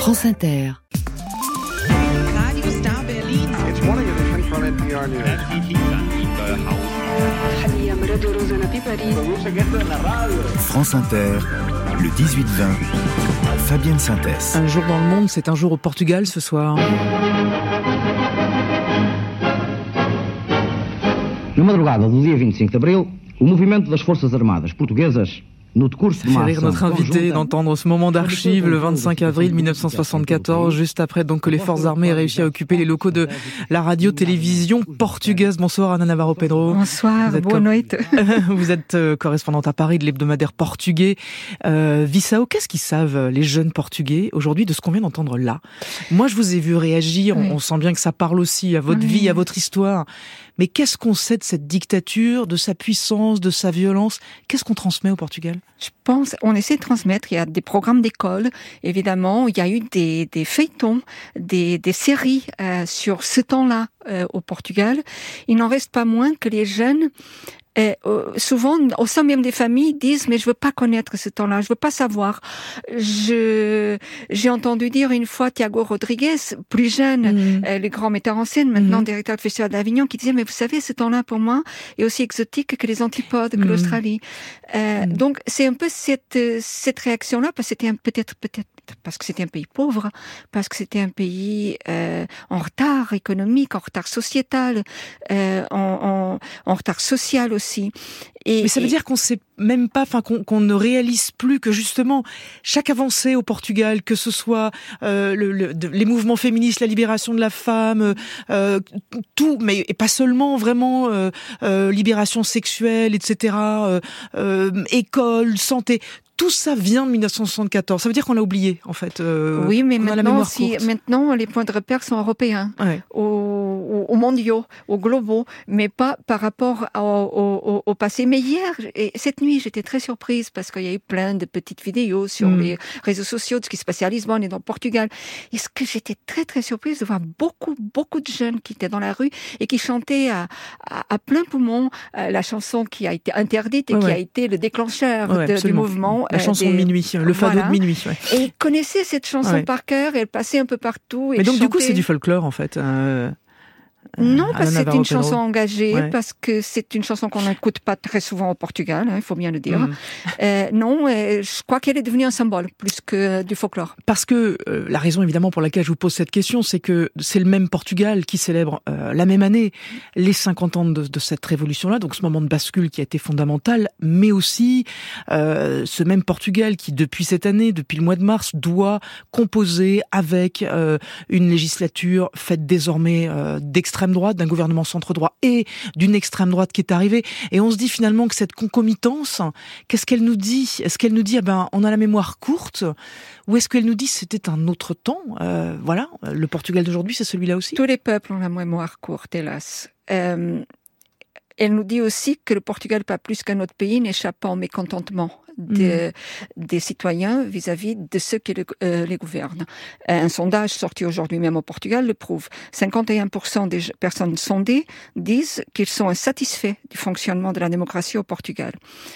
France Inter. Radio Star Berlin. It's morning edition from NPR News. France Inter, le 18-20, Fabienne Synthès. Un jour dans le monde, c'est un jour au Portugal ce soir. Na madrugada do dia 25 de abril, o movimento das Forças Armadas Portuguesas, no decurso Ça de fait uma rire ação notre invité conjunta, d'entendre ce moment d'archives le 25 avril 1974, juste après donc que les forces armées aient réussi à occuper les locaux de la radio-télévision portugaise. Bonsoir Ana Navarro Pedro. Bonsoir, boa noite. Vous êtes correspondante à Paris de l'hebdomadaire portugais Visao. Qu'est-ce qu'ils savent les jeunes portugais aujourd'hui de ce qu'on vient d'entendre là? Moi je vous ai vu réagir, on sent bien que ça parle aussi à votre vie, à votre histoire. Mais qu'est-ce qu'on sait de cette dictature, de sa puissance, de sa violence? Qu'est-ce qu'on transmet au Portugal? Je pense, on essaie de transmettre, il y a des programmes d'école, évidemment, il y a eu des feuilletons, des séries sur ce temps-là au Portugal. Il n'en reste pas moins que les jeunes souvent, au sein même des familles, disent mais je veux pas connaître ce temps-là, je veux pas savoir. J'ai entendu dire une fois Tiago Rodrigues, plus jeune, le grand metteur en scène, maintenant directeur du Festival d'Avignon, qui disait mais vous savez, ce temps-là pour moi est aussi exotique que les antipodes, que l'Australie. Donc c'est un peu cette réaction-là, parce que c'était peut-être parce que c'était un pays pauvre, parce que c'était un pays en retard économique, en retard sociétal, en retard social aussi. Mais ça veut dire qu'on sait même pas, qu'on ne réalise plus que justement chaque avancée au Portugal, que ce soit les mouvements féministes, la libération de la femme, tout, mais et pas seulement vraiment libération sexuelle, etc. École, santé. Tout ça vient de 1974. Ça veut dire qu'on l'a oublié, en fait. Oui, mais maintenant, les points de repère sont européens, aux mondiaux, aux globaux, mais pas par rapport au passé. Mais hier, et cette nuit, j'étais très surprise parce qu'il y a eu plein de petites vidéos sur les réseaux sociaux de ce qui se passait à Lisbonne et dans le Portugal. Et ce que j'étais très, très surprise de voir beaucoup de jeunes qui étaient dans la rue et qui chantaient à plein poumon la chanson qui a été interdite et qui a été le déclencheur du mouvement. La chanson de minuit, le fado de minuit. Ouais. Et ils connaissaient cette chanson par cœur, elle passait un peu partout. Et mais donc chantait... du coup c'est du folklore en fait. Non, parce que c'est une chanson engagée, parce que c'est une chanson qu'on n'écoute pas très souvent au Portugal, il faut bien le dire. Non, je crois qu'elle est devenue un symbole plus que du folklore. Parce que la raison évidemment pour laquelle je vous pose cette question, c'est que c'est le même Portugal qui célèbre la même année les 50 ans de cette révolution-là, donc ce moment de bascule qui a été fondamental, mais aussi ce même Portugal qui depuis cette année, depuis le mois de mars, doit composer avec une législature faite désormais d'extrême droite, d'un gouvernement centre-droit et d'une extrême droite qui est arrivée. Et on se dit finalement que cette concomitance, qu'est-ce qu'elle nous dit? Est-ce qu'elle nous dit, on a la mémoire courte? Ou est-ce qu'elle nous dit c'était un autre temps? Voilà, le Portugal d'aujourd'hui, c'est celui-là aussi. Tous les peuples ont la mémoire courte, hélas. Elle nous dit aussi que le Portugal, pas plus qu'un autre pays, n'échappe pas au mécontentement des citoyens vis-à-vis de ceux qui les gouvernent. Un sondage sorti aujourd'hui même au Portugal le prouve. 51% des personnes sondées disent qu'ils sont insatisfaits du fonctionnement de la démocratie au Portugal.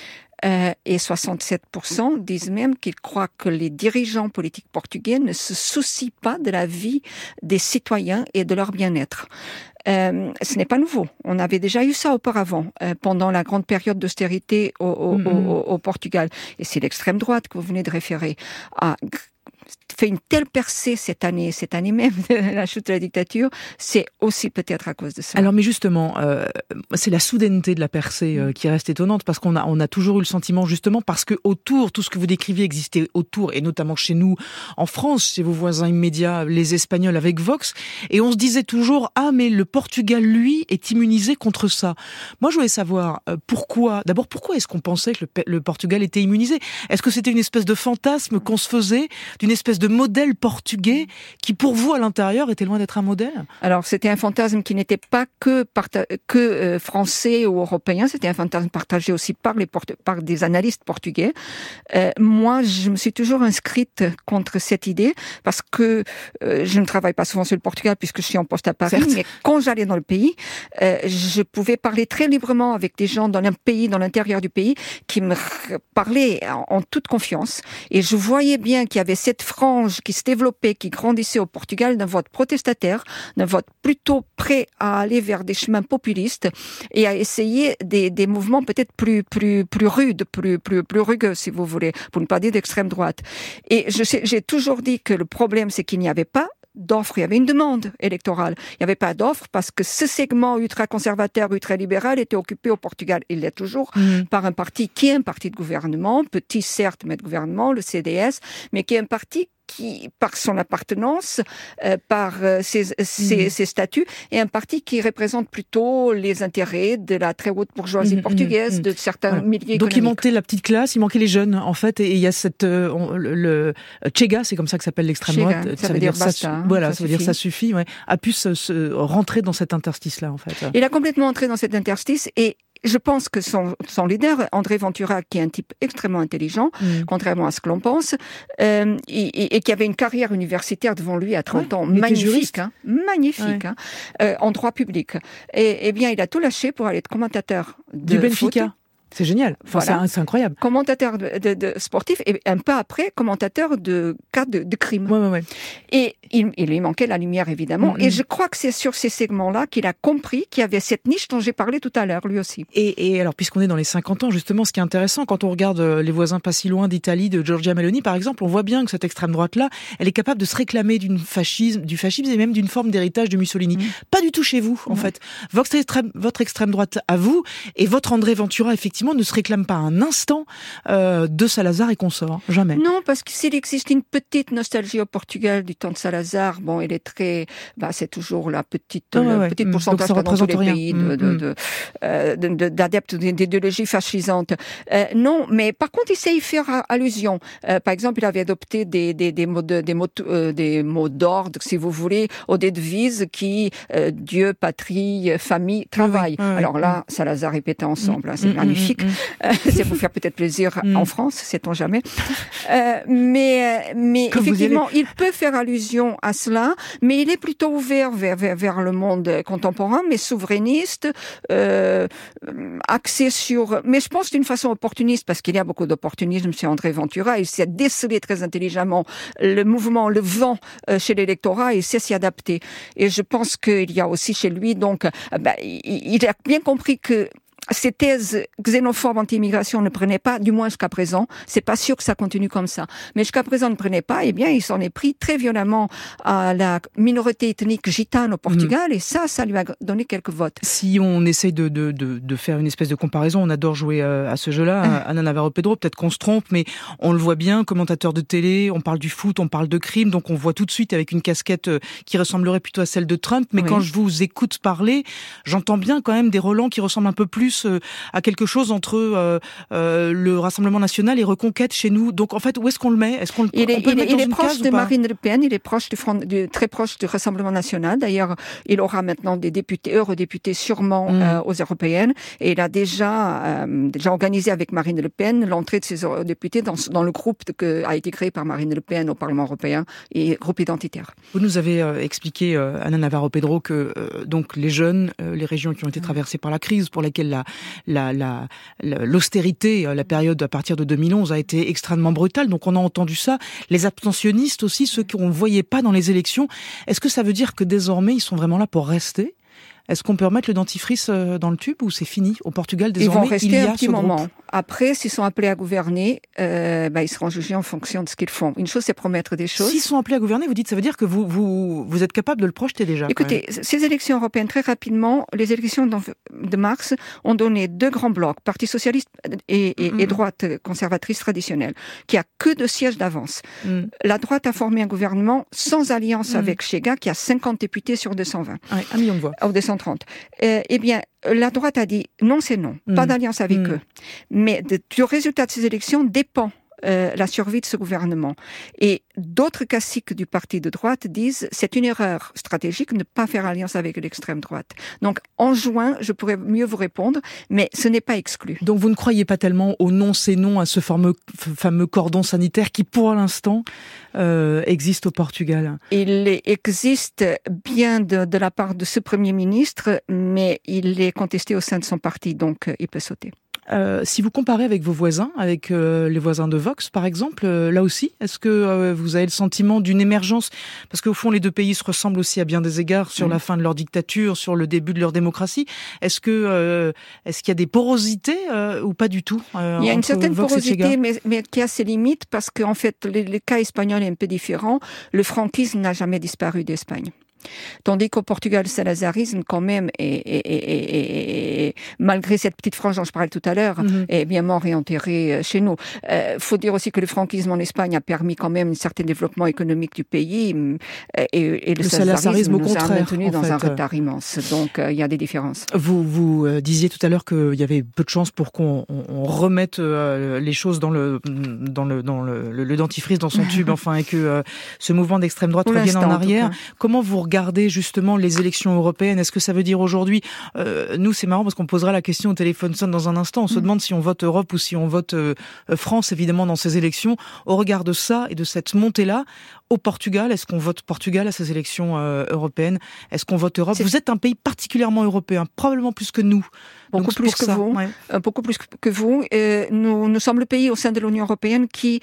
Et 67% disent même qu'ils croient que les dirigeants politiques portugais ne se soucient pas de la vie des citoyens et de leur bien-être. Ce n'est pas nouveau. On avait déjà eu ça auparavant, pendant la grande période d'austérité au Portugal. Et c'est l'extrême droite que vous venez de référer a fait une telle percée cette année même de la chute de la dictature, c'est aussi peut-être à cause de ça. Alors mais justement, c'est la soudaineté de la percée qui reste étonnante, parce qu'on a toujours eu le sentiment, justement, parce que autour, tout ce que vous décriviez existait autour, et notamment chez nous, en France, chez vos voisins immédiats, les Espagnols avec Vox, et on se disait toujours, mais le Portugal, lui, est immunisé contre ça. Moi, je voulais savoir pourquoi est-ce qu'on pensait que le Portugal était immunisé? Est-ce que c'était une espèce de fantasme qu'on se faisait, d'une espèce de modèle portugais qui, pour vous, à l'intérieur, était loin d'être un modèle? Alors, c'était un fantasme qui n'était pas que français ou européen, c'était un fantasme partagé aussi par des analystes portugais. Moi, je me suis toujours inscrite contre cette idée, parce que je ne travaille pas souvent sur le Portugal puisque je suis en poste à Paris, mais quand j'allais dans le pays, je pouvais parler très librement avec des gens dans l'intérieur du pays, qui me parlaient en toute confiance, et je voyais bien qu'il y avait cette frange frange qui se développait, qui grandissait au Portugal, d'un vote protestataire, d'un vote plutôt prêt à aller vers des chemins populistes et à essayer des mouvements peut-être plus rudes, plus rugueux, si vous voulez, pour ne pas dire d'extrême droite. Et j'ai toujours dit que le problème, c'est qu'il n'y avait pas d'offre, il y avait une demande électorale. Il n'y avait pas d'offre parce que ce segment ultra-conservateur, ultra-libéral était occupé au Portugal, il l'est toujours, par un parti qui est un parti de gouvernement, petit certes, mais de gouvernement, le CDS, mais qui est un parti qui, par son appartenance, par ses statuts, est un parti qui représente plutôt les intérêts de la très haute bourgeoisie portugaise, de certains milieux économiques. Donc il manquait la petite classe, il manquait les jeunes, en fait, et il y a cette le Chega, c'est comme ça que s'appelle l'extrême droite. Ça veut dire basta. Voilà, ça veut dire ça suffit. Ouais, a pu se rentrer dans cet interstice-là, en fait. Il a complètement entré dans cet interstice et je pense que son leader, André Ventura, qui est un type extrêmement intelligent, contrairement à ce que l'on pense, et qui avait une carrière universitaire devant lui à 30 ans, magnifique, en droit public. Et bien, il a tout lâché pour aller être commentateur du Benfica. Foot. C'est génial. Enfin, voilà. C'est incroyable. Commentateur de sportif et un peu après, commentateur de cas de crime. Ouais. Et il lui manquait la lumière, évidemment. Et je crois que c'est sur ces segments-là qu'il a compris qu'il y avait cette niche dont j'ai parlé tout à l'heure, lui aussi. Et alors, puisqu'on est dans les 50 ans, justement, ce qui est intéressant, quand on regarde les voisins pas si loin d'Italie, de Giorgia Meloni, par exemple, on voit bien que cette extrême droite-là, elle est capable de se réclamer du fascisme et même d'une forme d'héritage de Mussolini. Pas du tout chez vous, en fait. Votre extrême droite à vous et votre André Ventura, effectivement, ne se réclame pas un instant de Salazar et consorts. Jamais. Non, parce que s'il existe une petite nostalgie au Portugal du temps de Salazar, bon, elle est très, c'est toujours la petite pourcentage dans tous les pays d'adeptes d'idéologie fascisante. Non, mais par contre, il sait y faire allusion. Par exemple, il avait adopté des mots d'ordre, si vous voulez, aux devises qui Dieu, patrie, famille, travail. Alors là, Salazar répétait ensemble. C'est magnifique. C'est pour faire peut-être plaisir en France, sait-on jamais. Mais effectivement, il peut faire allusion à cela, mais il est plutôt ouvert vers le monde contemporain, mais souverainiste, axé sur... Mais je pense d'une façon opportuniste, parce qu'il y a beaucoup d'opportunisme chez André Ventura. Il sait déceler très intelligemment le mouvement, le vent chez l'électorat, et il sait s'y adapter. Et je pense qu'il y a aussi chez lui, donc, il a bien compris que ces thèses xénophobes anti-immigration ne prenaient pas, du moins jusqu'à présent. C'est pas sûr que ça continue comme ça. Mais jusqu'à présent ne prenait pas, eh bien, il s'en est pris très violemment à la minorité ethnique gitane au Portugal, et ça lui a donné quelques votes. Si on essaye de faire une espèce de comparaison, on adore jouer à ce jeu-là, Ana Navarro Pedro, peut-être qu'on se trompe, mais on le voit bien, commentateur de télé, on parle du foot, on parle de crime, donc on voit tout de suite avec une casquette qui ressemblerait plutôt à celle de Trump, mais quand je vous écoute parler, j'entends bien quand même des relents qui ressemblent un peu plus à quelque chose entre le Rassemblement National et Reconquête chez nous. Donc en fait, où est-ce qu'on le met? Est-ce qu'on il est proche de Marine Le Pen, il est proche très proche du Rassemblement National. D'ailleurs, il aura maintenant des eurodéputés sûrement aux européennes, et il a déjà organisé avec Marine Le Pen l'entrée de ces eurodéputés dans le groupe qui a été créé par Marine Le Pen au Parlement européen, et groupe identitaire. Vous nous avez expliqué, Ana Navarro Pedro, que donc les jeunes, les régions qui ont été traversées par la crise, pour lesquelles l'austérité, la période à partir de 2011 a été extrêmement brutale. Donc on a entendu ça. Les abstentionnistes aussi, ceux qu'on ne voyait pas dans les élections. Est-ce que ça veut dire que désormais ils sont vraiment là pour rester? Est-ce qu'on peut remettre le dentifrice dans le tube, ou c'est fini? Au Portugal, désormais, ils vont rester un petit moment. Groupe. Après, s'ils sont appelés à gouverner, ils seront jugés en fonction de ce qu'ils font. Une chose, c'est promettre des choses. S'ils sont appelés à gouverner, vous dites, ça veut dire que vous êtes capable de le projeter déjà. Écoutez, ces élections européennes, très rapidement, les élections de mars ont donné deux grands blocs, Parti socialiste et droite conservatrice traditionnelle, qui a que 2 sièges d'avance. La droite a formé un gouvernement sans alliance avec Chega, qui a 50 députés sur 220. Ouais, 1 million de voix. Ou 230. Eh bien, la droite a dit non, c'est non, pas d'alliance avec eux. Mais du résultat de ces élections dépend la survie de ce gouvernement. Et d'autres classiques du parti de droite disent c'est une erreur stratégique de ne pas faire alliance avec l'extrême droite. Donc en juin, je pourrais mieux vous répondre, mais ce n'est pas exclu. Donc vous ne croyez pas tellement au non c'est non, à ce fameux cordon sanitaire qui pour l'instant existe au Portugal? Il existe bien de la part de ce Premier ministre, mais il est contesté au sein de son parti, donc il peut sauter. Si vous comparez avec vos voisins, avec les voisins de Vox par exemple, là aussi, est-ce que vous avez le sentiment d'une émergence? Parce qu'au fond, les deux pays se ressemblent aussi à bien des égards sur la fin de leur dictature, sur le début de leur démocratie. Est-ce qu'il y a des porosités ou pas du tout? Il y a une certaine porosité, mais qui a ses limites, parce qu'en fait, le cas espagnol est un peu différent. Le franquisme n'a jamais disparu d'Espagne. Tandis qu'au Portugal, le salazarisme, quand même, est malgré cette petite frange dont je parlais tout à l'heure, est bien mort et enterré chez nous. Faut dire aussi que le franquisme en Espagne a permis quand même un certain développement économique du pays, et le salazarisme au nous contraire, a maintenus dans un retard immense. Donc, il y a des différences. Vous disiez tout à l'heure qu'il y avait peu de chances pour qu'on remette les choses dans le dentifrice dans son tube, enfin, et que ce mouvement d'extrême droite revienne en arrière. Comment vous regardez justement les élections européennes? Est-ce que ça veut dire aujourd'hui, nous c'est marrant parce qu'on posera la question au téléphone sonne dans un instant, on se demande si on vote Europe ou si on vote France évidemment dans ces élections. Au regard de ça et de cette montée-là, au Portugal, est-ce qu'on vote Portugal à ces élections européennes? Est-ce qu'on vote Europe? Vous êtes un pays particulièrement européen, probablement plus que nous. Beaucoup plus que vous. Ouais. Beaucoup plus que vous. Nous sommes le pays au sein de l'Union européenne qui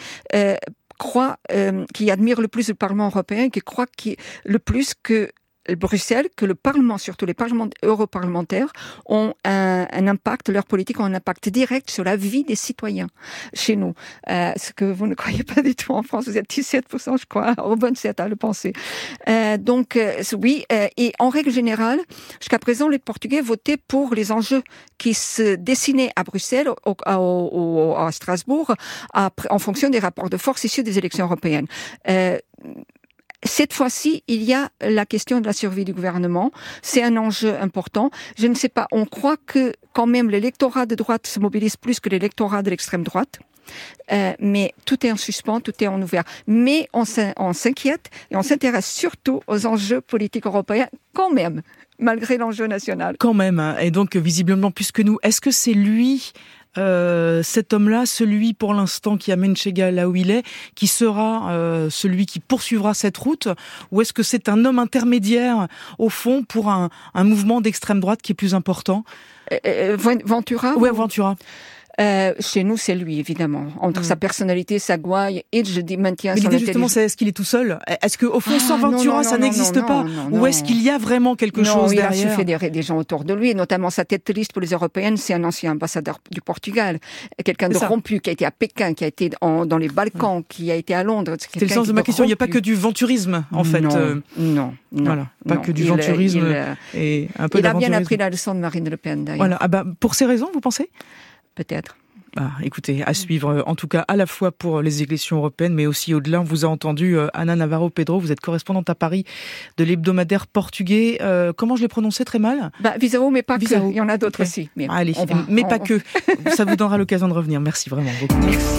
admire le plus le Parlement européen, qui croit le plus que Bruxelles, que le Parlement, surtout les parlements europarlementaires, ont un impact, leurs politiques ont un impact direct sur la vie des citoyens chez nous. Ce que vous ne croyez pas du tout en France, vous êtes 17%, je crois, au bon 7 à le penser. Oui, et en règle générale, jusqu'à présent, les Portugais votaient pour les enjeux qui se dessinaient à Bruxelles, à Strasbourg, en fonction des rapports de force issus des élections européennes. Cette fois-ci, il y a la question de la survie du gouvernement. C'est un enjeu important. Je ne sais pas, on croit que quand même l'électorat de droite se mobilise plus que l'électorat de l'extrême droite. Mais tout est en suspens, tout est en ouvert. Mais on s'inquiète et on s'intéresse surtout aux enjeux politiques européens quand même, malgré l'enjeu national. Quand même, hein. Et donc visiblement plus que nous. Est-ce que c'est lui... cet homme-là, celui pour l'instant qui amène Chega là où il est, qui sera celui qui poursuivra cette route, ou est-ce que c'est un homme intermédiaire au fond pour un mouvement d'extrême droite qui est plus important? Ventura? Ouais, Ventura. Chez nous, c'est lui, évidemment. Entre sa personnalité, sa gouaille, et je dis maintient son intelligence. Mais l'idée, justement, c'est est-ce qu'il est tout seul? Est-ce qu'au fond, sans Ventura, ça n'existe pas? Ou est-ce qu'il y a vraiment quelque chose derrière? Il a su fédérer des gens autour de lui, notamment sa tête de liste pour les européennes, c'est un ancien ambassadeur du Portugal. Quelqu'un de rompu, qui a été à Pékin, qui a été dans les Balkans, qui a été à Londres. C'est le sens de ma question. Il n'y a pas que du venturisme, en fait. Non. Voilà. Pas que du venturisme et un peu Il a bien appris la leçon de Marine Le Pen, d'ailleurs. Voilà. Pour ces raisons, vous pensez? Peut-être. Écoutez, à suivre, en tout cas, à la fois pour les élections européennes, mais aussi au-delà. On vous a entendu, Ana Navarro Pedro, vous êtes correspondante à Paris de l'hebdomadaire portugais. Comment je l'ai prononcé très mal? Visao, mais pas Visao. Que. Il y en a d'autres aussi. Mais allez, pas que. Ça vous donnera l'occasion de revenir. Merci vraiment beaucoup. Merci.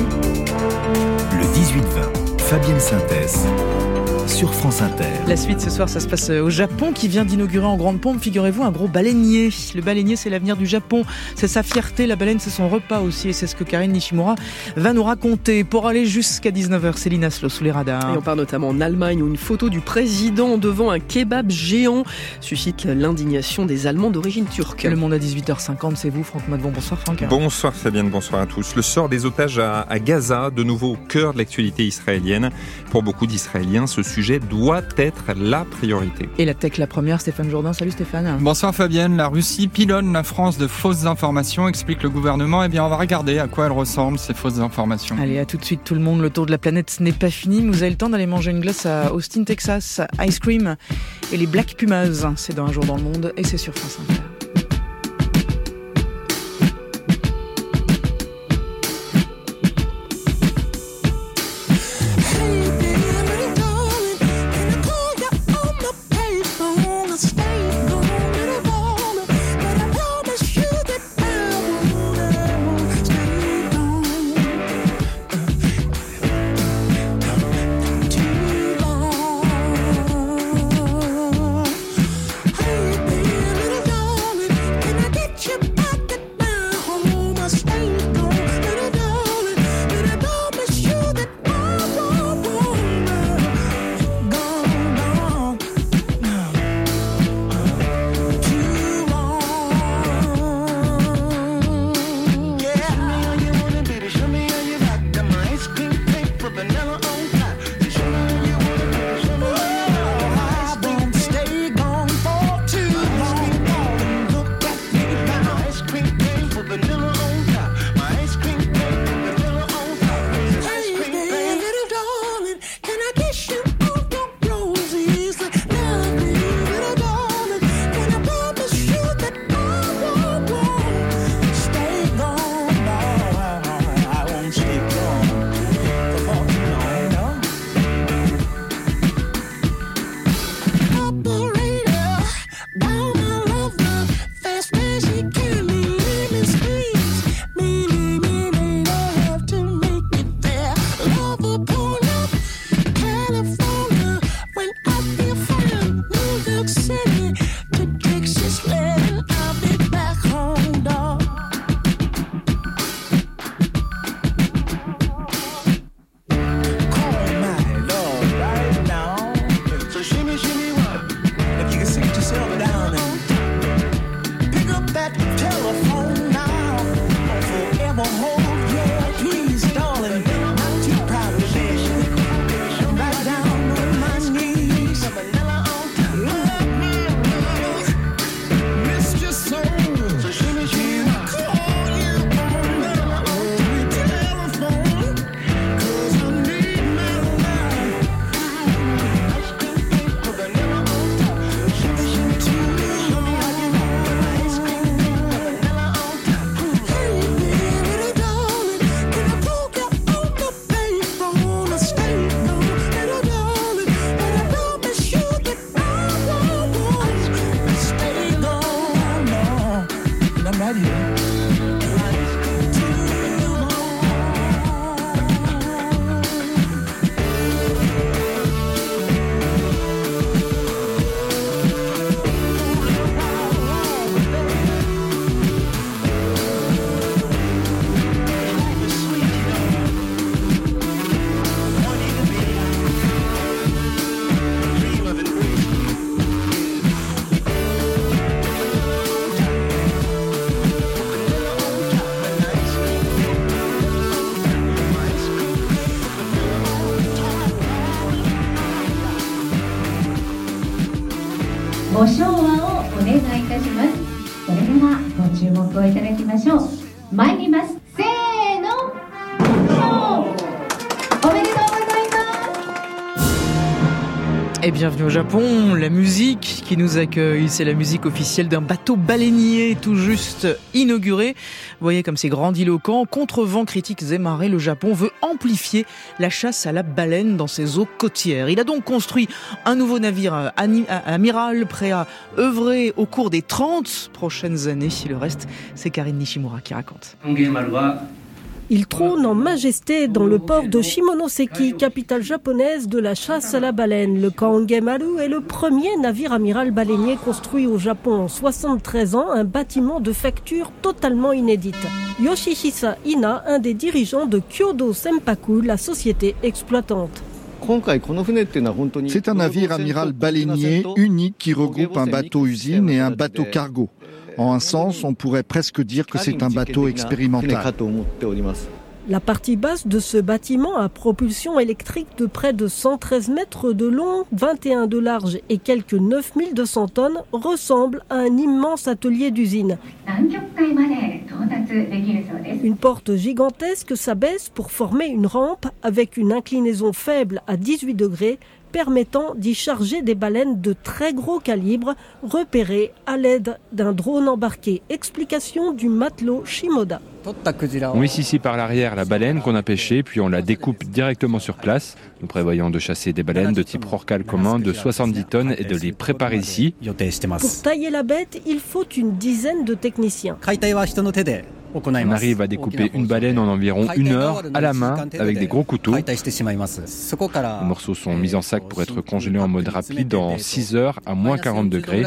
Le 18-20, Fabienne Synthèse. Sur France Inter. La suite ce soir, ça se passe au Japon qui vient d'inaugurer en grande pompe, figurez-vous, un gros baleinier. Le baleinier, c'est l'avenir du Japon. C'est sa fierté, la baleine, c'est son repas aussi. Et c'est ce que Karine Nishimura va nous raconter. Pour aller jusqu'à 19h, Céline Aslo sous les radars. Et on part notamment en Allemagne où une photo du président devant un kebab géant suscite l'indignation des Allemands d'origine turque. Le Monde à 18h50, c'est vous, Franck Madvon. Bonsoir Franck. Bonsoir Fabienne, bonsoir à tous. Le sort des otages à Gaza, de nouveau au cœur de l'actualité israélienne. Pour beaucoup d'Israéliens, ce sujet doit être la priorité. Et la tech, la première, Stéphane Jourdain. Salut Stéphane. Bonsoir Fabienne. La Russie pilonne la France de fausses informations, explique le gouvernement. Eh bien, on va regarder à quoi elles ressemblent, ces fausses informations. Allez, à tout de suite tout le monde. Le tour de la planète, ce n'est pas fini. Vous avez le temps d'aller manger une glace à Austin, Texas, Ice Cream et les Black Pumas. C'est dans Un jour dans le monde et c'est sur France Inter. ご唱和をお願いいたします。それではご注目をいただきましょう。参ります。せーの。おめでとうございます。 Et bienvenue au Japon, la musique qui nous accueille, c'est la musique officielle d'un bateau baleinier tout juste inauguré. Vous voyez comme c'est grandiloquent, contre vents, critiques et marées, le Japon veut amplifier la chasse à la baleine dans ses eaux côtières. Il a donc construit un nouveau navire amiral prêt à œuvrer au cours des 30 prochaines années. Le reste, c'est Karine Nishimura qui raconte. Il trône en majesté dans le port de Shimonoseki, capitale japonaise de la chasse à la baleine. Le Kangemaru est le premier navire amiral baleinier construit au Japon en 73 ans, un bâtiment de facture totalement inédite. Yoshihisa Ina, un des dirigeants de Kyodo Senpaku, la société exploitante. C'est un navire amiral baleinier unique qui regroupe un bateau-usine et un bateau-cargo. En un sens, on pourrait presque dire que c'est un bateau expérimental. La partie basse de ce bâtiment à propulsion électrique de près de 113 mètres de long, 21 de large et quelques 9200 tonnes ressemble à un immense atelier d'usine. Une porte gigantesque s'abaisse pour former une rampe avec une inclinaison faible à 18 degrés permettant d'y charger des baleines de très gros calibre repérées à l'aide d'un drone embarqué. Explication du matelot Shimoda. On hisse ici par l'arrière la baleine qu'on a pêchée, puis on la découpe directement sur place. Nous prévoyons de chasser des baleines de type rorqual commun de 70 tonnes et de les préparer ici. Pour tailler la bête, il faut une dizaine de techniciens. On arrive à découper une baleine en environ 1 heure à la main avec des gros couteaux. Les morceaux sont mis en sac pour être congelés en mode rapide en 6 heures à moins 40 degrés.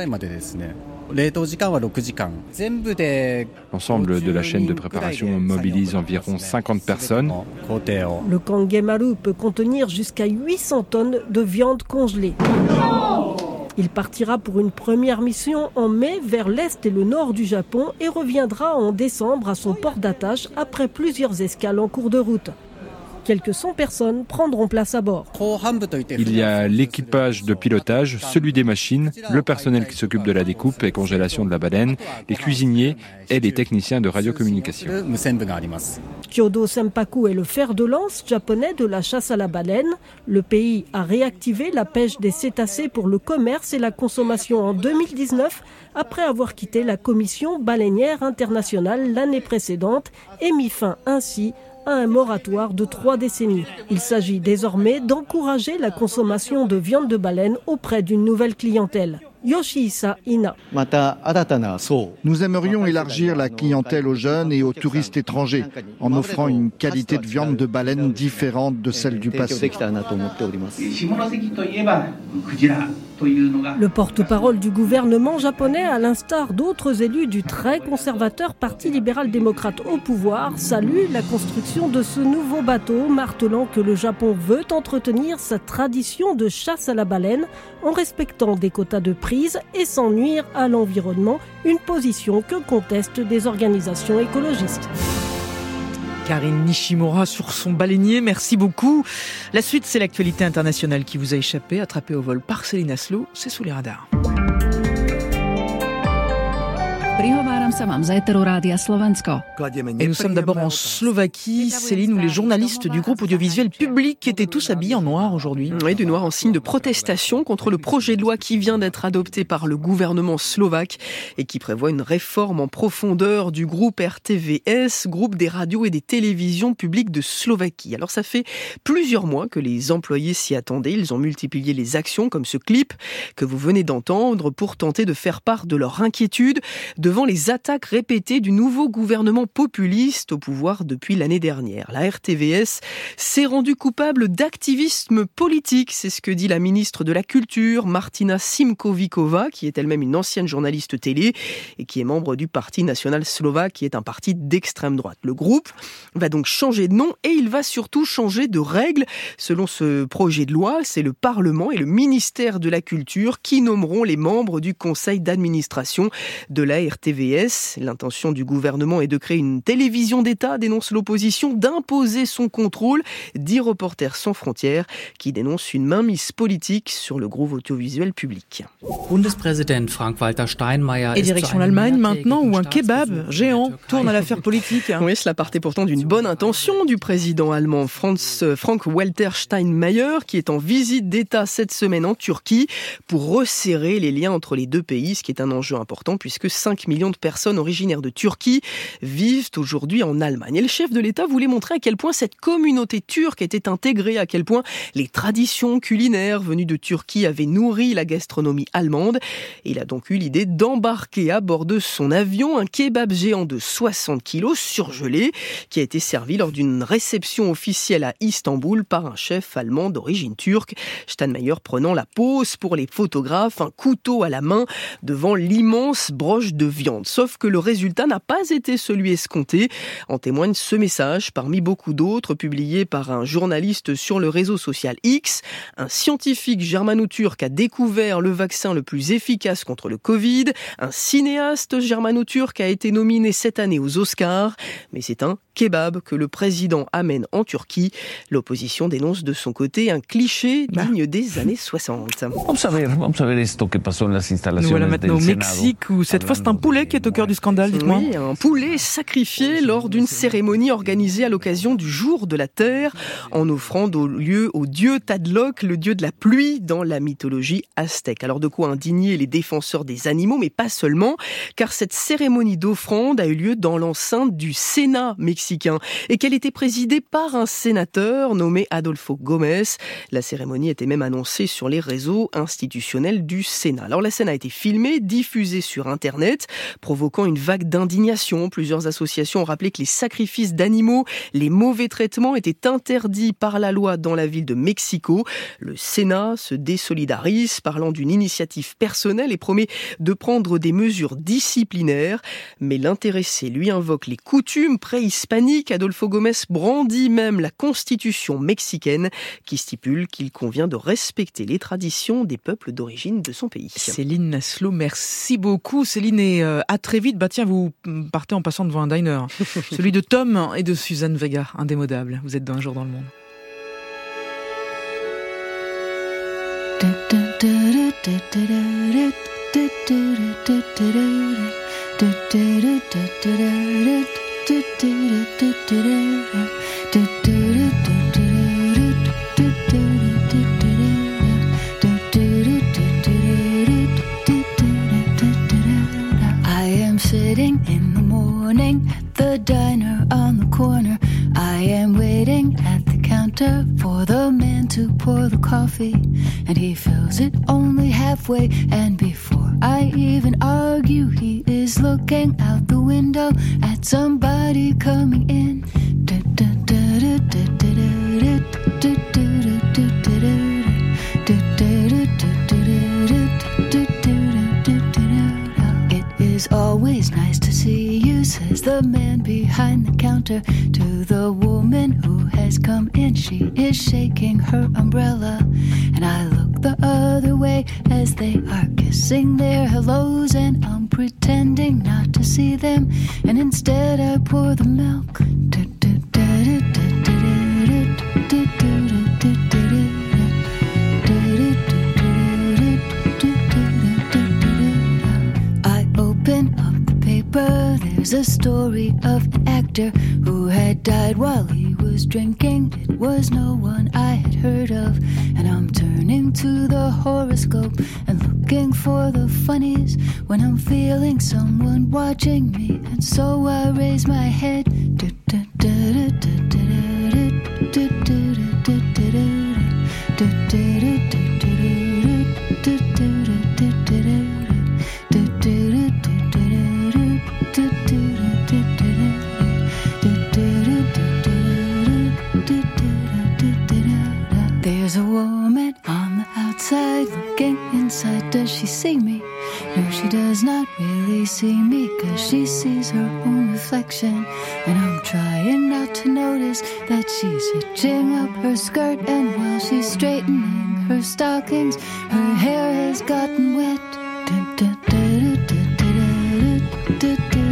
L'ensemble de la chaîne de préparation mobilise environ 50 personnes. Le Kangemaru peut contenir jusqu'à 800 tonnes de viande congelée. Il partira pour une première mission en mai vers l'est et le nord du Japon et reviendra en décembre à son port d'attache après plusieurs escales en cours de route. Quelques 100 personnes prendront place à bord. Il y a l'équipage de pilotage, celui des machines, le personnel qui s'occupe de la découpe et congélation de la baleine, les cuisiniers et les techniciens de radiocommunication. Kyodo Senpaku est le fer de lance japonais de la chasse à la baleine. Le pays a réactivé la pêche des cétacés pour le commerce et la consommation en 2019 après avoir quitté la Commission baleinière internationale l'année précédente et mis fin ainsi à un moratoire de 3 décennies. Il s'agit désormais d'encourager la consommation de viande de baleine auprès d'une nouvelle clientèle. Yoshihisa Ina. Nous aimerions élargir la clientèle aux jeunes et aux touristes étrangers en offrant une qualité de viande de baleine différente de celle du passé. Le porte-parole du gouvernement japonais, à l'instar d'autres élus du très conservateur Parti libéral-démocrate au pouvoir, salue la construction de ce nouveau bateau, martelant que le Japon veut entretenir sa tradition de chasse à la baleine en respectant des quotas de prise et sans nuire à l'environnement, une position que contestent des organisations écologistes. Karine Nishimura sur son baleinier, merci beaucoup. La suite, c'est l'actualité internationale qui vous a échappé, attrapée au vol par Céline Aslo, c'est sous les radars. Et nous sommes d'abord en Slovaquie, Céline, où les journalistes du groupe audiovisuel Public étaient tous habillés en noir aujourd'hui. Oui, du noir en signe de protestation contre le projet de loi qui vient d'être adopté par le gouvernement slovaque et qui prévoit une réforme en profondeur du groupe RTVS, groupe des radios et des télévisions publiques de Slovaquie. Alors ça fait plusieurs mois que les employés s'y attendaient. Ils ont multiplié les actions comme ce clip que vous venez d'entendre pour tenter de faire part de leur inquiétude devant les attaques répétées du nouveau gouvernement populiste au pouvoir depuis l'année dernière. La RTVS s'est rendue coupable d'activisme politique, c'est ce que dit la ministre de la Culture, Martina Simkovikova, qui est elle-même une ancienne journaliste télé et qui est membre du Parti national slovaque, qui est un parti d'extrême droite. Le groupe va donc changer de nom et il va surtout changer de règles. Selon ce projet de loi, c'est le Parlement et le ministère de la Culture qui nommeront les membres du conseil d'administration de la RTVS. TVS. L'intention du gouvernement est de créer une télévision d'État, dénonce l'opposition, d'imposer son contrôle, dit Reporters sans frontières, qui dénonce une mainmise politique sur le groupe audiovisuel public. Et direction l'Allemagne maintenant, où un kebab géant tourne à l'affaire politique. Oui, cela partait pourtant d'une bonne intention du président allemand Frank-Walter Steinmeier, qui est en visite d'État cette semaine en Turquie pour resserrer les liens entre les deux pays, ce qui est un enjeu important puisque 5 millions de personnes originaires de Turquie vivent aujourd'hui en Allemagne. Et le chef de l'État voulait montrer à quel point cette communauté turque était intégrée, à quel point les traditions culinaires venues de Turquie avaient nourri la gastronomie allemande. Et il a donc eu l'idée d'embarquer à bord de son avion un kebab géant de 60 kilos surgelé qui a été servi lors d'une réception officielle à Istanbul par un chef allemand d'origine turque. Steinmeier prenant la pose pour les photographes, un couteau à la main devant l'immense broche de viande. Sauf que le résultat n'a pas été celui escompté. En témoigne ce message parmi beaucoup d'autres publié par un journaliste sur le réseau social X. Un scientifique germano-turc a découvert le vaccin le plus efficace contre le Covid. Un cinéaste germano-turc a été nominé cette année aux Oscars. Mais c'est un kebab que le président amène en Turquie. L'opposition dénonce de son côté un cliché digne des années 60. Nous voilà maintenant au Mexique où cette fois c'est un poulet qui est au cœur du scandale, dites-moi. Oui, un poulet sacrifié lors d'une cérémonie organisée à l'occasion du Jour de la Terre, en offrande au dieu Tadloc, le dieu de la pluie dans la mythologie aztèque. Alors de quoi indigner les défenseurs des animaux, mais pas seulement, car cette cérémonie d'offrande a eu lieu dans l'enceinte du Sénat mexicain et qu'elle était présidée par un sénateur nommé Adolfo Gómez. La cérémonie était même annoncée sur les réseaux institutionnels du Sénat. Alors la scène a été filmée, diffusée sur Internet, provoquant une vague d'indignation. Plusieurs associations ont rappelé que les sacrifices d'animaux, les mauvais traitements étaient interdits par la loi dans la ville de Mexico. Le Sénat se désolidarise, parlant d'une initiative personnelle et promet de prendre des mesures disciplinaires. Mais l'intéressé lui invoque les coutumes préhispaniques. Adolfo Gómez brandit même la constitution mexicaine qui stipule qu'il convient de respecter les traditions des peuples d'origine de son pays. Céline Naslo, merci beaucoup. Céline, et à très vite. Tiens, vous partez en passant devant un diner. Celui de Tom et de Suzanne Vega, indémodable. Vous êtes dans Un jour dans le monde. Sitting in the morning at the diner on the corner. I am waiting at the counter for the man to pour the coffee, and he fills it only halfway, and before I even argue, he is looking out the window at somebody coming in. It's always nice to see you, says the man behind the counter to the woman who has come in. She is shaking her umbrella, and I look the other way as they are kissing their hellos, and I'm pretending not to see them, and instead I pour the milk. There's a story of an actor who had died while he was drinking. It was no one I had heard of, and I'm turning to the horoscope and looking for the funnies when I'm feeling someone watching me, and so I raise my head. There's a woman on the outside looking inside. Does she see me? No, she does not really see me, 'cause she sees her own reflection. And I'm trying not to notice that she's hitching up her skirt, and while she's straightening her stockings, her hair has gotten wet.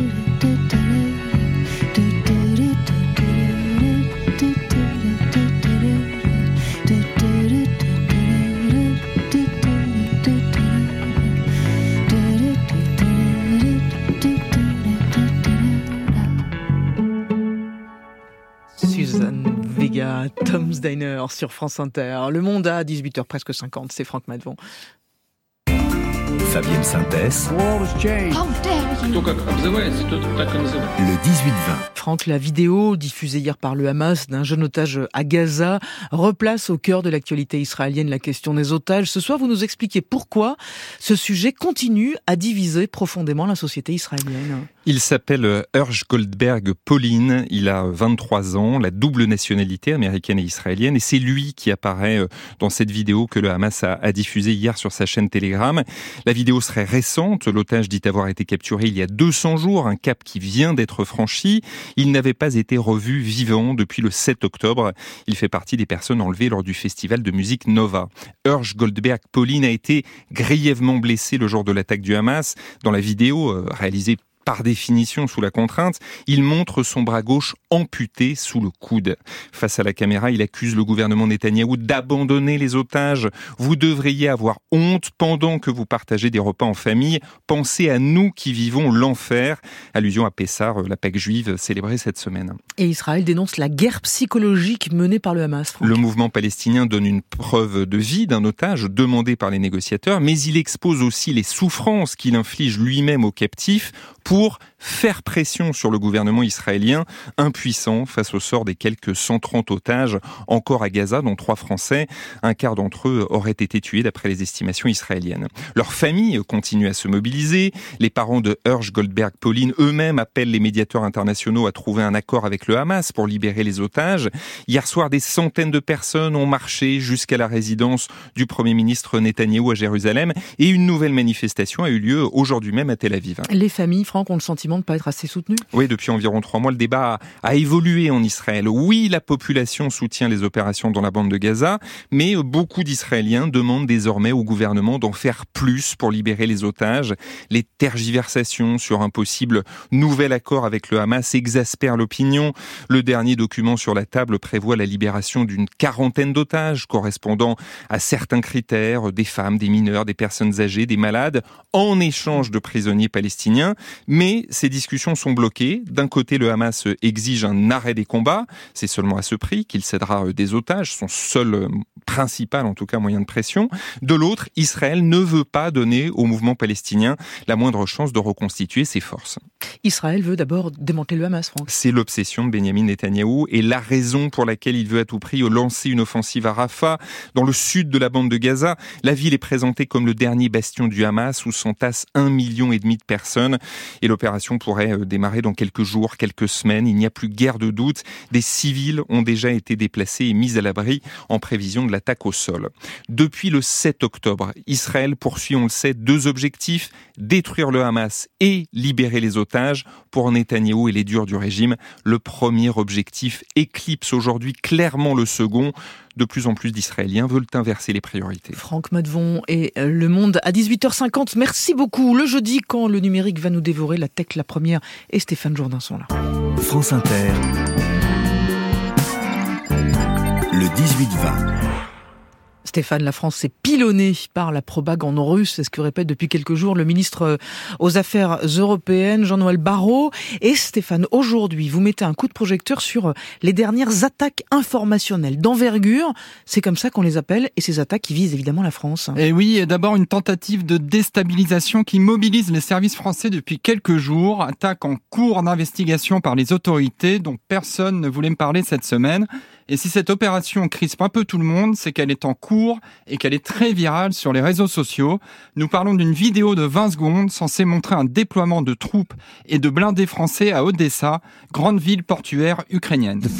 Tom's Diner sur France Inter. Le Monde à 18h presque 50, c'est Franck Madvon. Fabienne Synthèse. Le 18-20. Franck, la vidéo diffusée hier par le Hamas d'un jeune otage à Gaza replace au cœur de l'actualité israélienne la question des otages. Ce soir, vous nous expliquez pourquoi ce sujet continue à diviser profondément la société israélienne. Il s'appelle Hersh Goldberg Pauline, il a 23 ans, la double nationalité américaine et israélienne, et c'est lui qui apparaît dans cette vidéo que le Hamas a diffusée hier sur sa chaîne Telegram. La vidéo serait récente, l'otage dit avoir été capturé il y a 200 jours, un cap qui vient d'être franchi. Il n'avait pas été revu vivant depuis le 7 octobre. Il fait partie des personnes enlevées lors du festival de musique Nova. Hersh Goldberg Pauline a été grièvement blessé le jour de l'attaque du Hamas. Dans la vidéo réalisée par définition sous la contrainte, il montre son bras gauche amputé sous le coude. Face à la caméra, il accuse le gouvernement Netanyahou d'abandonner les otages. Vous devriez avoir honte pendant que vous partagez des repas en famille. Pensez à nous qui vivons l'enfer. Allusion à Pessah, la Pâque juive célébrée cette semaine. Et Israël dénonce la guerre psychologique menée par le Hamas. Franck. Le mouvement palestinien donne une preuve de vie d'un otage demandé par les négociateurs, mais il expose aussi les souffrances qu'il inflige lui-même aux captifs pour faire pression sur le gouvernement israélien, impuissant face au sort des quelques 130 otages encore à Gaza, dont 3 Français. Un quart d'entre eux auraient été tués d'après les estimations israéliennes. Leurs familles continuent à se mobiliser. Les parents de Hersh Goldberg Pauline eux-mêmes appellent les médiateurs internationaux à trouver un accord avec le Hamas pour libérer les otages. Hier soir, des centaines de personnes ont marché jusqu'à la résidence du Premier ministre Netanyahou à Jérusalem et une nouvelle manifestation a eu lieu aujourd'hui même à Tel Aviv. Les familles, Franck, ont le sentiment de ne pas être assez soutenues. Oui, depuis environ 3 mois, le débat a évolué en Israël. Oui, la population soutient les opérations dans la bande de Gaza, mais beaucoup d'Israéliens demandent désormais au gouvernement d'en faire plus pour libérer les otages. Les tergiversations sur un possible nouvel accord avec le Hamas exaspèrent l'opinion. Le dernier document sur la table prévoit la libération d'une 40aine d'otages correspondant à certains critères, des femmes, des mineurs, des personnes âgées, des malades, en échange de prisonniers palestiniens. Mais ces discussions sont bloquées. D'un côté, le Hamas exige un arrêt des combats. C'est seulement à ce prix qu'il cédera des otages, son seul principal, en tout cas, moyen de pression. De l'autre, Israël ne veut pas donner au mouvement palestinien la moindre chance de reconstituer ses forces. Israël veut d'abord démanteler le Hamas, Franck. C'est l'obsession de Benyamin Netanyahou et la raison pour laquelle il veut à tout prix lancer une offensive à Rafah, dans le sud de la bande de Gaza. La ville est présentée comme le dernier bastion du Hamas où s'entassent 1,5 million de personnes. Et l'opération pourrait démarrer dans quelques jours, quelques semaines. Il n'y a plus guère de doute. Des civils ont déjà été déplacés et mis à l'abri en prévision de l'attaque au sol. Depuis le 7 octobre, Israël poursuit, on le sait, 2 objectifs, détruire le Hamas et libérer les otages. Pour Netanyahou et les durs du régime, le premier objectif éclipse aujourd'hui clairement le second. De plus en plus d'Israéliens veulent inverser les priorités. Franck Madvon et Le Monde à 18h50. Merci beaucoup. Le jeudi, quand le numérique va nous dévorer, la tech, la première, et Stéphane Jourdain sont là. France Inter. Le 18-20. Stéphane, la France s'est pilonnée par la propagande russe, c'est ce que répète depuis quelques jours le ministre aux Affaires européennes, Jean-Noël Barrot. Et Stéphane, aujourd'hui, vous mettez un coup de projecteur sur les dernières attaques informationnelles d'envergure. C'est comme ça qu'on les appelle, et ces attaques qui visent évidemment la France. Et oui, d'abord une tentative de déstabilisation qui mobilise les services français depuis quelques jours. Attaque en cours d'investigation par les autorités dont personne ne voulait me parler cette semaine. Et si cette opération crispe un peu tout le monde, c'est qu'elle est en cours et qu'elle est très virale sur les réseaux sociaux. Nous parlons d'une vidéo de 20 secondes censée montrer un déploiement de troupes et de blindés français à Odessa, grande ville portuaire ukrainienne. Je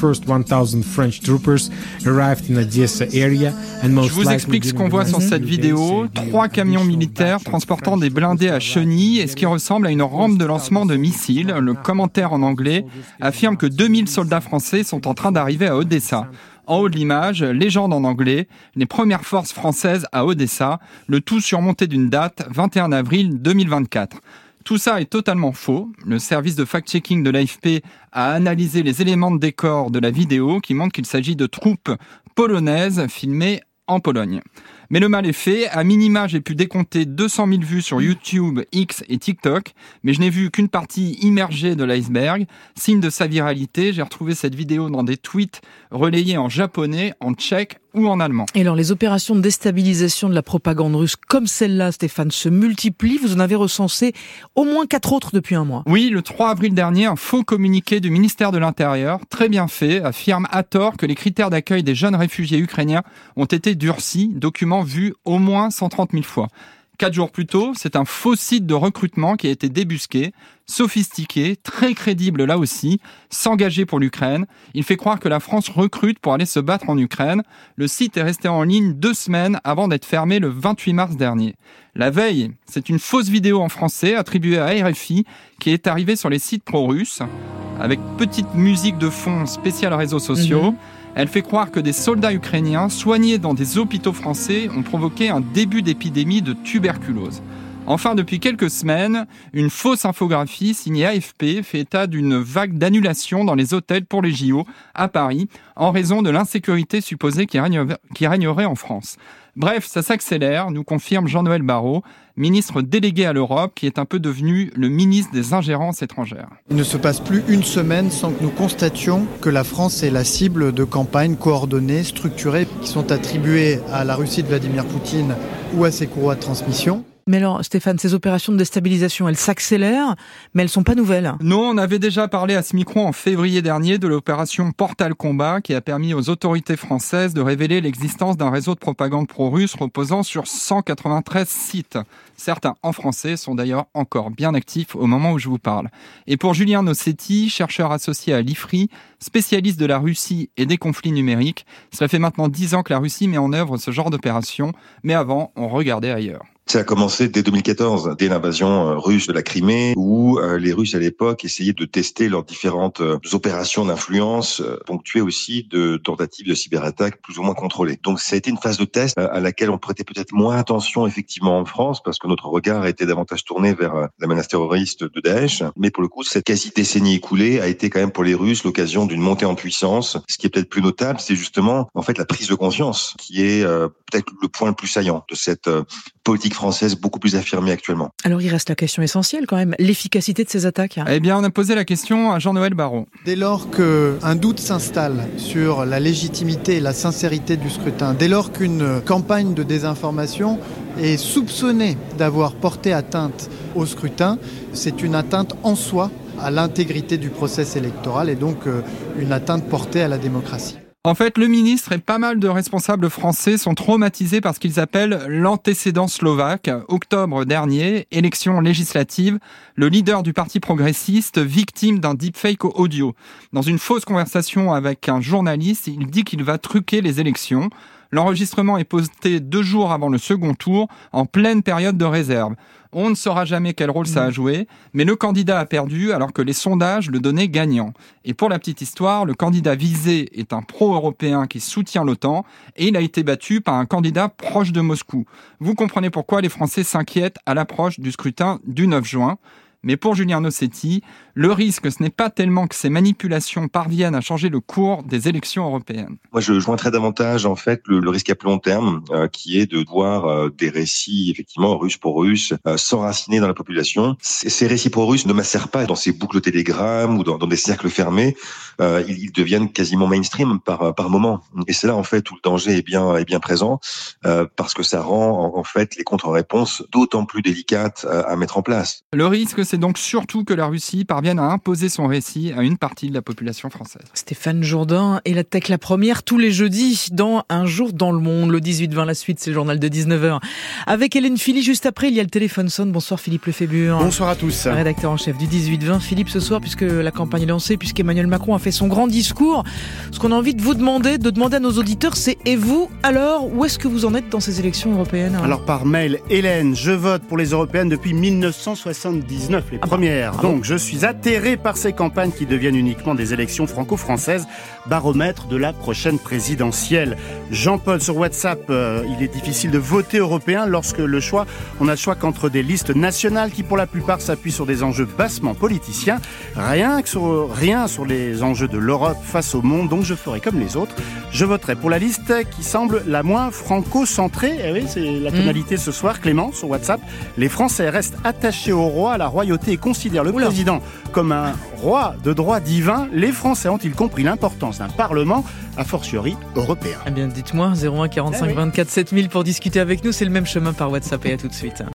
vous explique ce qu'on voit sur cette vidéo. 3 camions militaires transportant des blindés à chenilles et ce qui ressemble à une rampe de lancement de missiles. Le commentaire en anglais affirme que 2000 soldats français sont en train d'arriver à Odessa. En haut de l'image, légende en anglais, les premières forces françaises à Odessa, le tout surmonté d'une date, 21 avril 2024. Tout ça est totalement faux. Le service de fact-checking de l'AFP a analysé les éléments de décor de la vidéo qui montrent qu'il s'agit de troupes polonaises filmées en Pologne. Mais le mal est fait. À minima, j'ai pu décompter 200 000 vues sur YouTube, X et TikTok, mais je n'ai vu qu'une partie immergée de l'iceberg. Signe de sa viralité, j'ai retrouvé cette vidéo dans des tweets relayés en japonais, en tchèque ou en allemand. Et alors, les opérations de déstabilisation de la propagande russe comme celle-là, Stéphane, se multiplient. Vous en avez recensé au moins 4 autres depuis un mois. Oui, le 3 avril dernier, un faux communiqué du ministère de l'Intérieur, très bien fait, affirme à tort que les critères d'accueil des jeunes réfugiés ukrainiens ont été durcis, document vu au moins 130 000 fois. 4 jours plus tôt, c'est un faux site de recrutement qui a été débusqué, sophistiqué, très crédible là aussi, s'engager pour l'Ukraine. Il fait croire que la France recrute pour aller se battre en Ukraine. Le site est resté en ligne 2 semaines avant d'être fermé le 28 mars dernier. La veille, c'est une fausse vidéo en français attribuée à RFI qui est arrivée sur les sites pro-russes, avec petite musique de fond spéciale réseaux sociaux. Elle fait croire que des soldats ukrainiens soignés dans des hôpitaux français ont provoqué un début d'épidémie de tuberculose. Enfin, depuis quelques semaines, une fausse infographie signée AFP fait état d'une vague d'annulations dans les hôtels pour les JO à Paris en raison de l'insécurité supposée qui régnerait en France. Bref, ça s'accélère, nous confirme Jean-Noël Barrot, ministre délégué à l'Europe, qui est un peu devenu le ministre des ingérences étrangères. Il ne se passe plus une semaine sans que nous constations que la France est la cible de campagnes coordonnées, structurées, qui sont attribuées à la Russie de Vladimir Poutine ou à ses courroies de transmission. Mais alors, Stéphane, ces opérations de déstabilisation, elles s'accélèrent, mais elles sont pas nouvelles. Non, on avait déjà parlé à ce micro en février dernier de l'opération Portal Combat qui a permis aux autorités françaises de révéler l'existence d'un réseau de propagande pro-russe reposant sur 193 sites. Certains en français sont d'ailleurs encore bien actifs au moment où je vous parle. Et pour Julien Nossetti, chercheur associé à l'IFRI, spécialiste de la Russie et des conflits numériques, cela fait maintenant 10 ans que la Russie met en œuvre ce genre d'opération, mais avant, on regardait ailleurs. Ça a commencé dès 2014, dès l'invasion russe de la Crimée, où les Russes à l'époque essayaient de tester leurs différentes opérations d'influence, ponctuées aussi de tentatives de cyberattaques plus ou moins contrôlées. Donc ça a été une phase de test à laquelle on prêtait peut-être moins attention effectivement en France, parce que notre regard était davantage tourné vers la menace terroriste de Daesh. Mais pour le coup, cette quasi-décennie écoulée a été quand même pour les Russes l'occasion d'une montée en puissance. Ce qui est peut-être plus notable, c'est justement en fait la prise de conscience, qui est peut-être le point le plus saillant de cette politique française beaucoup plus affirmée actuellement. Alors il reste la question essentielle quand même, l'efficacité de ces attaques. Eh bien, on a posé la question à Jean-Noël Barrot. Dès lors qu'un doute s'installe sur la légitimité et la sincérité du scrutin, dès lors qu'une campagne de désinformation est soupçonnée d'avoir porté atteinte au scrutin, c'est une atteinte en soi à l'intégrité du processus électoral et donc une atteinte portée à la démocratie. En fait, le ministre et pas mal de responsables français sont traumatisés par ce qu'ils appellent l'antécédent slovaque. Octobre dernier, élection législative, le leader du parti progressiste, victime d'un deepfake audio. Dans une fausse conversation avec un journaliste, il dit qu'il va truquer les élections. L'enregistrement est posté 2 jours avant le second tour, en pleine période de réserve. On ne saura jamais quel rôle ça a joué, mais le candidat a perdu alors que les sondages le donnaient gagnant. Et pour la petite histoire, le candidat visé est un pro-européen qui soutient l'OTAN et il a été battu par un candidat proche de Moscou. Vous comprenez pourquoi les Français s'inquiètent à l'approche du scrutin du 9 juin. Mais pour Julien Nossetti, le risque, ce n'est pas tellement que ces manipulations parviennent à changer le cours des élections européennes. Moi, je joindrais davantage, en fait, le risque à plus long terme, qui est de voir des récits, effectivement, russes pour russes, s'enraciner dans la population. Ces récits pro-russes ne macèrent pas dans ces boucles Telegram ou dans des cercles fermés. Ils deviennent quasiment mainstream par moment. Et c'est là, en fait, où le danger est bien présent, parce que ça rend, en fait, les contre-réponses d'autant plus délicates à mettre en place. Le risque, c'est donc surtout que la Russie parvienne à imposer son récit à une partie de la population française. Stéphane Jourdain et la Tech la première tous les jeudis dans Un jour dans le monde. Le 18-20, la suite, c'est le journal de 19h. Avec Hélène Philly, juste après, il y a le téléphone sonne. Bonsoir Philippe Lefébure. Bonsoir à tous. Rédacteur en chef du 18-20. Philippe, ce soir, puisque la campagne est lancée, puisqu'Emmanuel Macron a fait son grand discours, ce qu'on a envie de vous demander, à nos auditeurs, c'est et vous, alors, où est-ce que vous en êtes dans ces élections européennes ? Alors par mail, Hélène, je vote pour les européennes depuis 1979. les premières. Donc, je suis atterré par ces campagnes qui deviennent uniquement des élections franco-françaises, baromètre de la prochaine présidentielle. Jean-Paul, sur WhatsApp, il est difficile de voter européen lorsque on a le choix qu'entre des listes nationales qui, pour la plupart, s'appuient sur des enjeux bassement politiciens. Rien sur les enjeux de l'Europe face au monde, donc je ferai comme les autres. Je voterai pour la liste qui semble la moins franco-centrée. Eh oui, c'est la tonalité ce soir. Clément, sur WhatsApp, les Français restent attachés au roi, à la royauté et considèrent le président comme un roi de droit divin. Les Français ont-ils compris l'importance d'un parlement, a fortiori européen? Eh bien, dites-moi, 01 45 24 7000 pour discuter avec nous. C'est le même chemin par WhatsApp et à tout de suite.